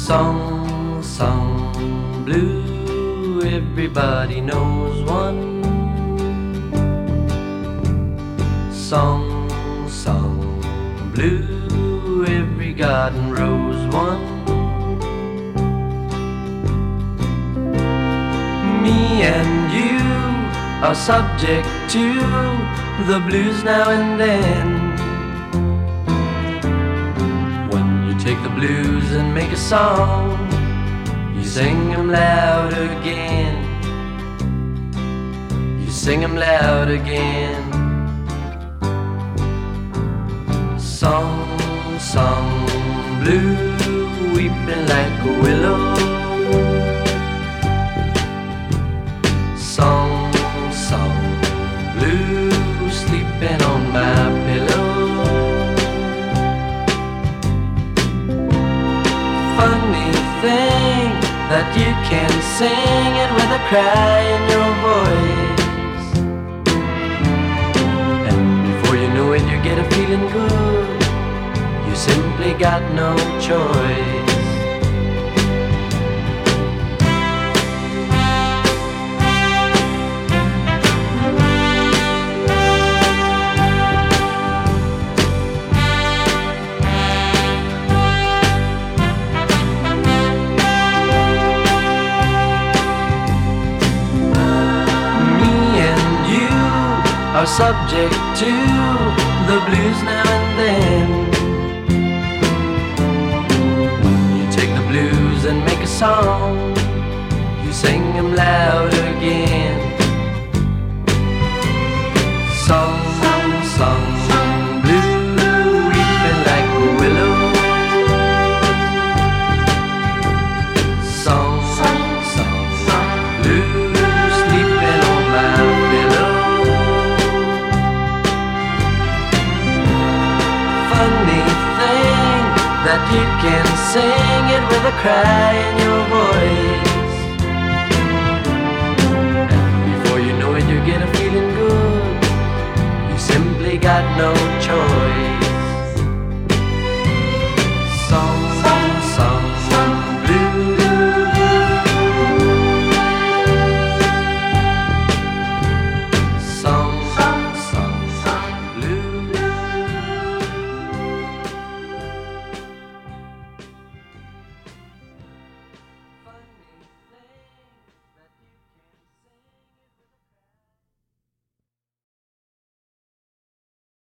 Song, song, blue, everybody knows one. Song, song, blue, every garden rose one. Me and you are subject to the blues now and then. When you take the blues and make a song, you sing them loud again. You sing them loud again. Song, song, blue, weeping like a willow. Song, song, blue, sleeping on my pillow. Funny thing that you can sing it with a cry in your voice, and before you know it you get a feeling good. You simply got no choice. Are subject to the blues now and then. When you take the blues and make a song, you sing them loud again. Song, song, blue, weeping like a willow. Song, song, blue, sleeping on my pillow. Funny thing that you can sing it with a cry in your voice, and before you know it you get a feeling good. You simply got no choice.